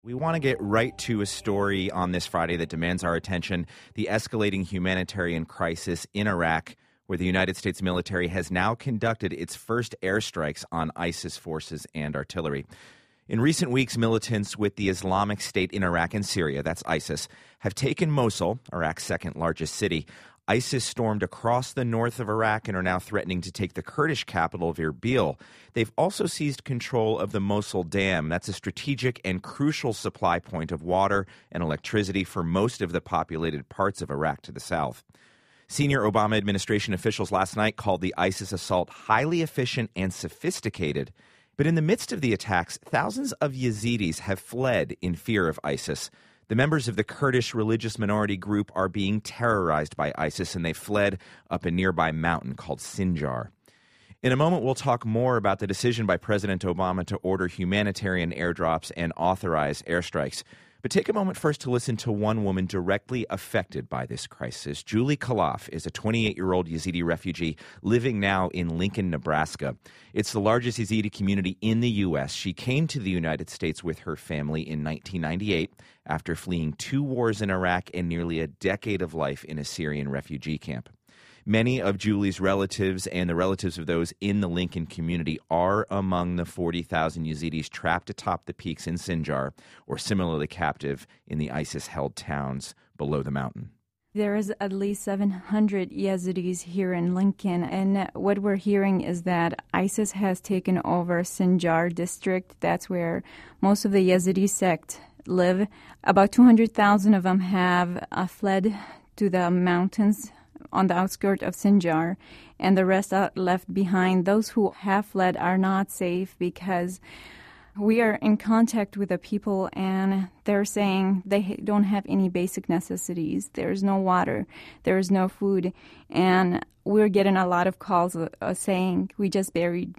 We want to get right to a story on this Friday that demands our attention: the escalating humanitarian crisis in Iraq, where the United States military has now conducted its first airstrikes on ISIS forces and artillery. In recent weeks, militants with the Islamic State in Iraq and Syria, that's ISIS, have taken Mosul, Iraq's second largest city. ISIS stormed across the north of Iraq and are now threatening to take the Kurdish capital of Erbil. They've also seized control of the Mosul Dam. That's a strategic and crucial supply point of water and electricity for most of the populated parts of Iraq to the south. Senior Obama administration officials last night called the ISIS assault highly efficient and sophisticated. But in the midst of the attacks, thousands of Yazidis have fled in fear of ISIS. The members of the Kurdish religious minority group are being terrorized by ISIS, and they fled up a nearby mountain called Sinjar. In a moment, we'll talk more about the decision by President Obama to order humanitarian airdrops and authorize airstrikes. But take a moment first to listen to one woman directly affected by this crisis. Julie Khalaf is a 28-year-old Yazidi refugee living now in Lincoln, Nebraska. It's the largest Yazidi community in the U.S. She came to the United States with her family in 1998 after fleeing 2 wars in Iraq and nearly a decade of life in a Syrian refugee camp. Many of Julie's relatives and the relatives of those in the Lincoln community are among the 40,000 Yazidis trapped atop the peaks in Sinjar or similarly captive in the ISIS-held towns below the mountain. There is at least 700 Yazidis here in Lincoln, and what we're hearing is that ISIS has taken over Sinjar district. That's where most of the Yazidi sect live. About 200,000 of them have fled to the mountains on the outskirts of Sinjar, and the rest are left behind. Those who have fled are not safe because we are in contact with the people, and they're saying they don't have any basic necessities. There's no water, there's no food, and we're getting a lot of calls saying we just buried.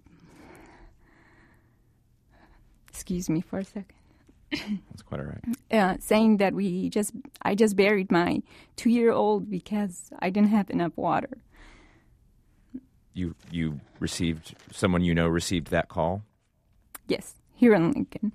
Excuse me for a second. That's quite all right. Saying that I just buried my 2-year-old because I didn't have enough water. You received, someone you know received that call? Yes, here in Lincoln.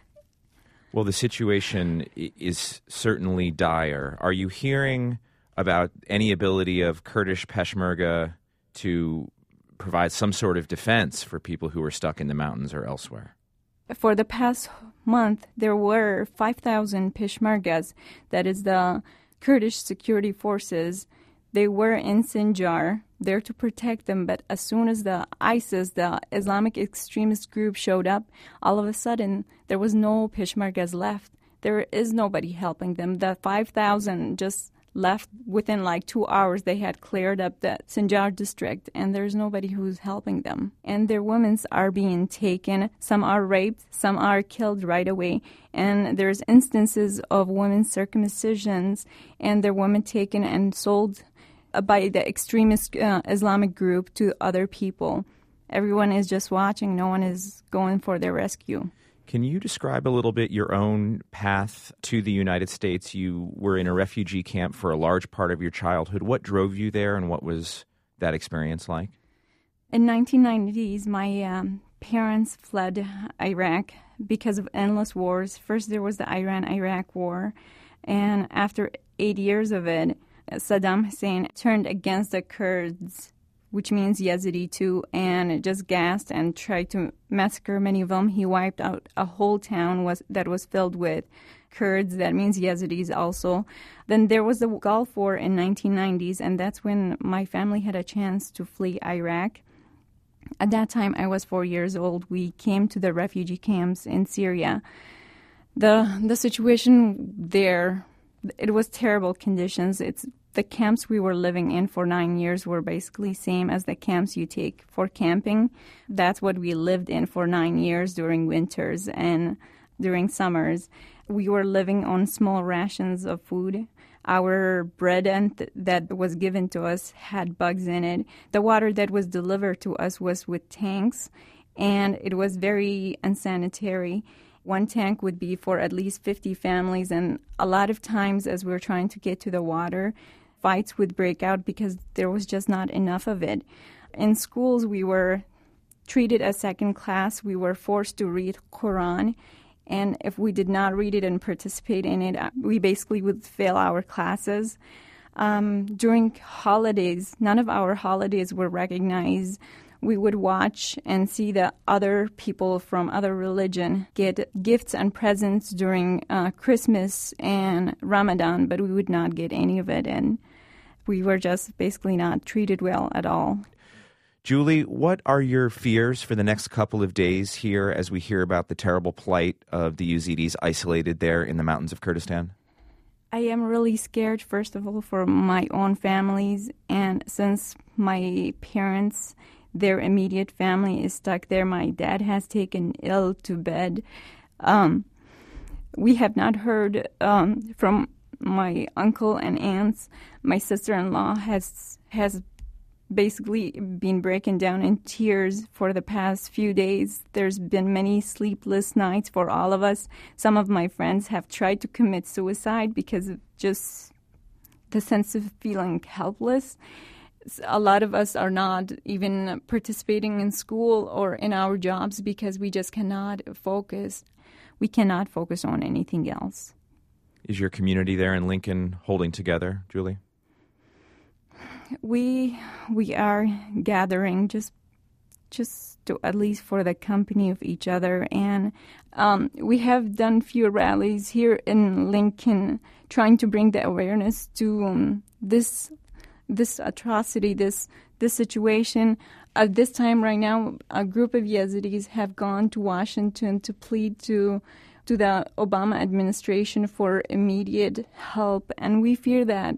Well, the situation is certainly dire. Are you hearing about any ability of Kurdish Peshmerga to provide some sort of defense for people who are stuck in the mountains or elsewhere? For the past month, there were 5,000 Peshmergas, that is the Kurdish security forces. They were in Sinjar, there to protect them, but as soon as the ISIS, the Islamic extremist group, showed up, all of a sudden, there was no Peshmergas left. There is nobody helping them. The 5,000 just left within like 2 hours. They had cleared up the Sinjar district, and there's nobody who's helping them. And their women are being taken. Some are raped, some are killed right away. And there's instances of women's circumcisions and their women taken and sold by the extremist Islamic group to other people. Everyone is just watching. No one is going for their rescue. Can you describe a little bit your own path to the United States? You were in a refugee camp for a large part of your childhood. What drove you there, and what was that experience like? In 1990s, my parents fled Iraq because of endless wars. First, there was the Iran-Iraq war, and after 8 years of it, Saddam Hussein turned against the Kurds, which means Yazidi too, and just gassed and tried to massacre many of them. He wiped out a whole town that was filled with Kurds. That means Yazidis also. Then there was the Gulf War in 1990s, and that's when my family had a chance to flee Iraq. At that time, I was 4 years old. We came to the refugee camps in Syria. The situation there, it was terrible conditions. The camps we were living in for 9 years were basically same as the camps you take for camping. That's what we lived in for 9 years during winters and during summers. We were living on small rations of food. Our bread that was given to us had bugs in it. The water that was delivered to us was with tanks, and it was very unsanitary. One tank would be for at least 50 families, and a lot of times as we were trying to get to the water, fights would break out because there was just not enough of it. In schools, we were treated as second class. We were forced to read Quran, And if we did not read it and participate in it, we basically would fail our classes. During holidays, none of our holidays were recognized. We would watch and see that other people from other religion get gifts and presents during Christmas and Ramadan, but we would not get any of it, and we were just basically not treated well at all. Julie, what are your fears for the next couple of days here as we hear about the terrible plight of the Yazidis isolated there in the mountains of Kurdistan? I am really scared, first of all, for my own families, and since my parents, their immediate family is stuck there, my dad has taken ill to bed. We have not heard from my uncle and aunts. My sister-in-law has basically been breaking down in tears for the past few days. There's been many sleepless nights for all of us. Some of my friends have tried to commit suicide because of just the sense of feeling helpless. A lot of us are not even participating in school or in our jobs because we just cannot focus. We cannot focus on anything else. Is your community there in Lincoln holding together, Julie? We are gathering just to, at least for the company of each other, and we have done few rallies here in Lincoln, trying to bring the awareness to this atrocity, this situation. At this time right now, a group of Yazidis have gone to Washington to plead to the Obama administration for immediate help, and we fear that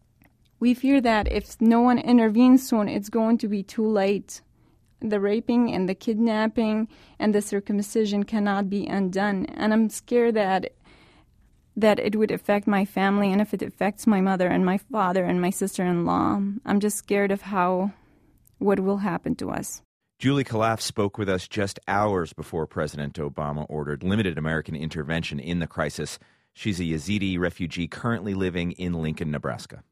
if no one intervenes soon, it's going to be too late. The raping and the kidnapping and the circumcision cannot be undone. And I'm scared that it would affect my family, and if it affects my mother and my father and my sister-in-law, I'm just scared of what will happen to us. Julie Khalaf spoke with us just hours before President Obama ordered limited American intervention in the crisis. She's a Yazidi refugee currently living in Lincoln, Nebraska.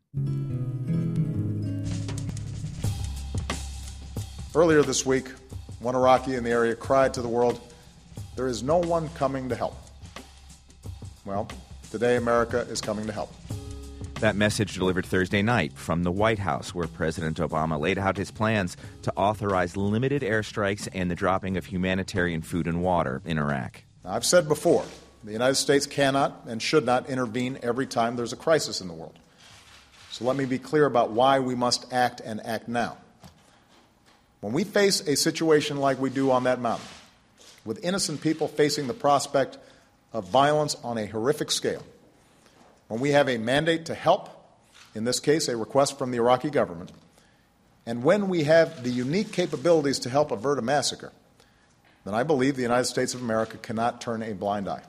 Earlier this week, one Iraqi in the area cried to the world, "There is no one coming to help." Well, today America is coming to help. That message delivered Thursday night from the White House, where President Obama laid out his plans to authorize limited airstrikes and the dropping of humanitarian food and water in Iraq. Now, I've said before, the United States cannot and should not intervene every time there's a crisis in the world. So let me be clear about why we must act and act now. When we face a situation like we do on that mountain, with innocent people facing the prospect of violence on a horrific scale, when we have a mandate to help, in this case a request from the Iraqi government, and when we have the unique capabilities to help avert a massacre, then I believe the United States of America cannot turn a blind eye.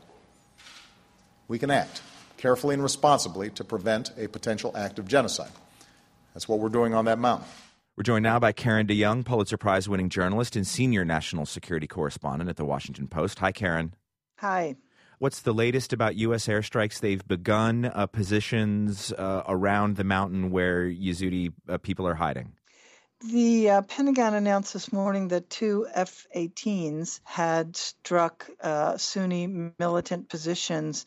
We can act carefully and responsibly to prevent a potential act of genocide. That's what we're doing on that mountain. We're joined now by Karen DeYoung, Pulitzer Prize-winning journalist and senior national security correspondent at The Washington Post. Hi, Karen. Hi. What's the latest about U.S. airstrikes? They've begun positions around the mountain where Yazidi people are hiding. The Pentagon announced this morning that 2 F-18s had struck Sunni militant positions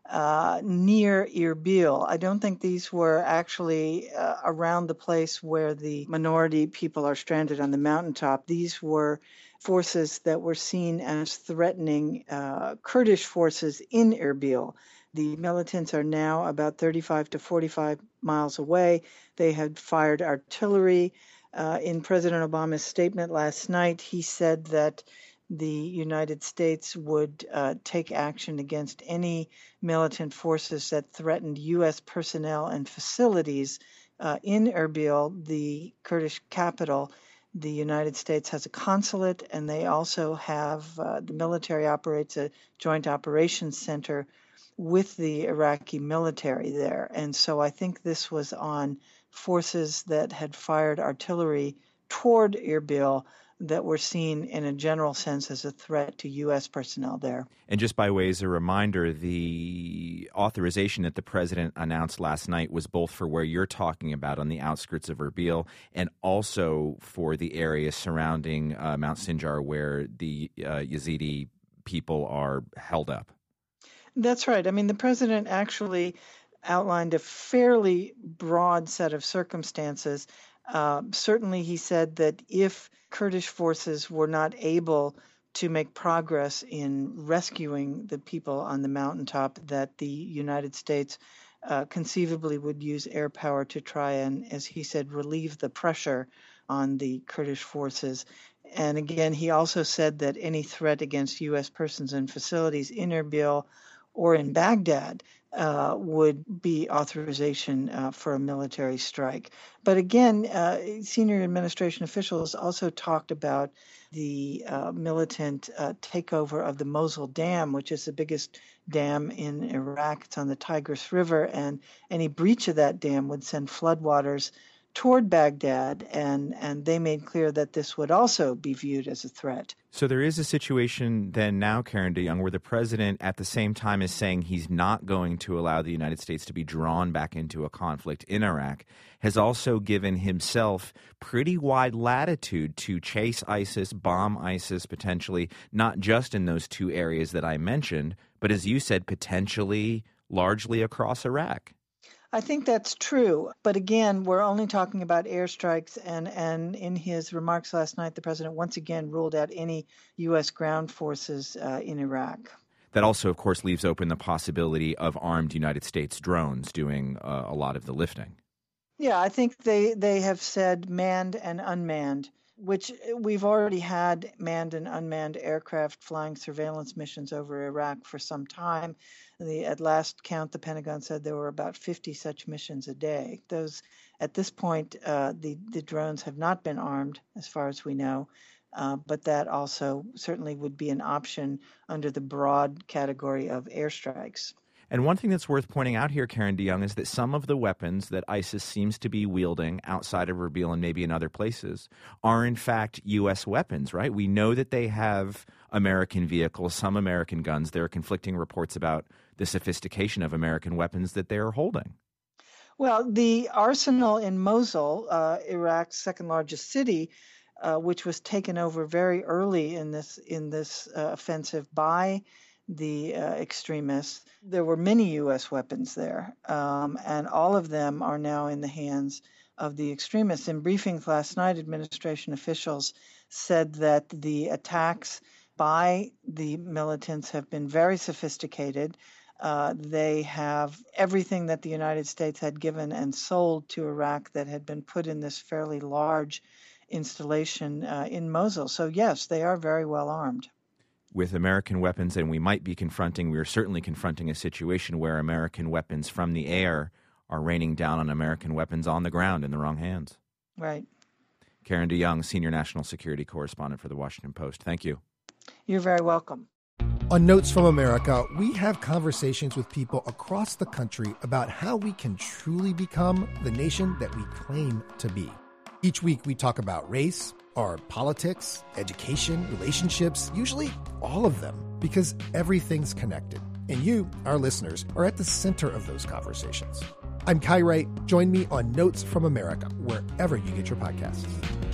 near Erbil. I don't think these were actually around the place where the minority people are stranded on the mountaintop. These were forces that were seen as threatening Kurdish forces in Erbil. The militants are now about 35 to 45 miles away. They had fired artillery. In President Obama's statement last night, he said that the United States would take action against any militant forces that threatened U.S. personnel and facilities in Erbil, the Kurdish capital. The United States has a consulate, and they also have the military operates a joint operations center with the Iraqi military there. And so I think this was on forces that had fired artillery toward Erbil that were seen in a general sense as a threat to U.S. personnel there. And just by way as a reminder, the authorization that the president announced last night was both for where you're talking about on the outskirts of Erbil and also for the area surrounding Mount Sinjar where the Yazidi people are held up. That's right. I mean, the president actually outlined a fairly broad set of circumstances. Certainly, he said that if Kurdish forces were not able to make progress in rescuing the people on the mountaintop, that the United States conceivably would use air power to try and, as he said, relieve the pressure on the Kurdish forces. And again, he also said that any threat against U.S. persons and facilities in Erbil or in Baghdad would be authorization for a military strike. But again, senior administration officials also talked about the militant takeover of the Mosul Dam, which is the biggest dam in Iraq. It's on the Tigris River, and any breach of that dam would send floodwaters toward Baghdad, and they made clear that this would also be viewed as a threat. So there is a situation then now, Karen DeYoung, where the president at the same time is saying he's not going to allow the United States to be drawn back into a conflict in Iraq, has also given himself pretty wide latitude to chase ISIS, bomb ISIS potentially, not just in those two areas that I mentioned, but as you said, potentially largely across Iraq. I think that's true. But again, we're only talking about airstrikes. And in his remarks last night, the president once again ruled out any U.S. ground forces in Iraq. That also, of course, leaves open the possibility of armed United States drones doing a lot of the lifting. Yeah, I think they have said manned and unmanned, which we've already had manned and unmanned aircraft flying surveillance missions over Iraq for some time. At last count, the Pentagon said there were about 50 such missions a day. Those, at this point, the drones have not been armed, as far as we know, but that also certainly would be an option under the broad category of airstrikes. And one thing that's worth pointing out here, Karen DeYoung, is that some of the weapons that ISIS seems to be wielding outside of Erbil and maybe in other places are, in fact, U.S. weapons, right? We know that they have American vehicles, some American guns. There are conflicting reports about the sophistication of American weapons that they are holding. Well, the arsenal in Mosul, Iraq's second largest city, which was taken over very early in this offensive by the extremists, there were many U.S. weapons there, and all of them are now in the hands of the extremists. In briefings last night, administration officials said that the attacks by the militants have been very sophisticated. They have everything that the United States had given and sold to Iraq that had been put in this fairly large installation in Mosul. So yes, they are very well armed. With American weapons, and we are certainly confronting a situation where American weapons from the air are raining down on American weapons on the ground in the wrong hands. Right. Karen DeYoung, Senior National Security Correspondent for The Washington Post. Thank you. You're very welcome. On Notes from America, we have conversations with people across the country about how we can truly become the nation that we claim to be. Each week we talk about race, our politics, education, relationships, usually all of them, because everything's connected. And you, our listeners, are at the center of those conversations. I'm Kai Wright. Join me on Notes from America, wherever you get your podcasts.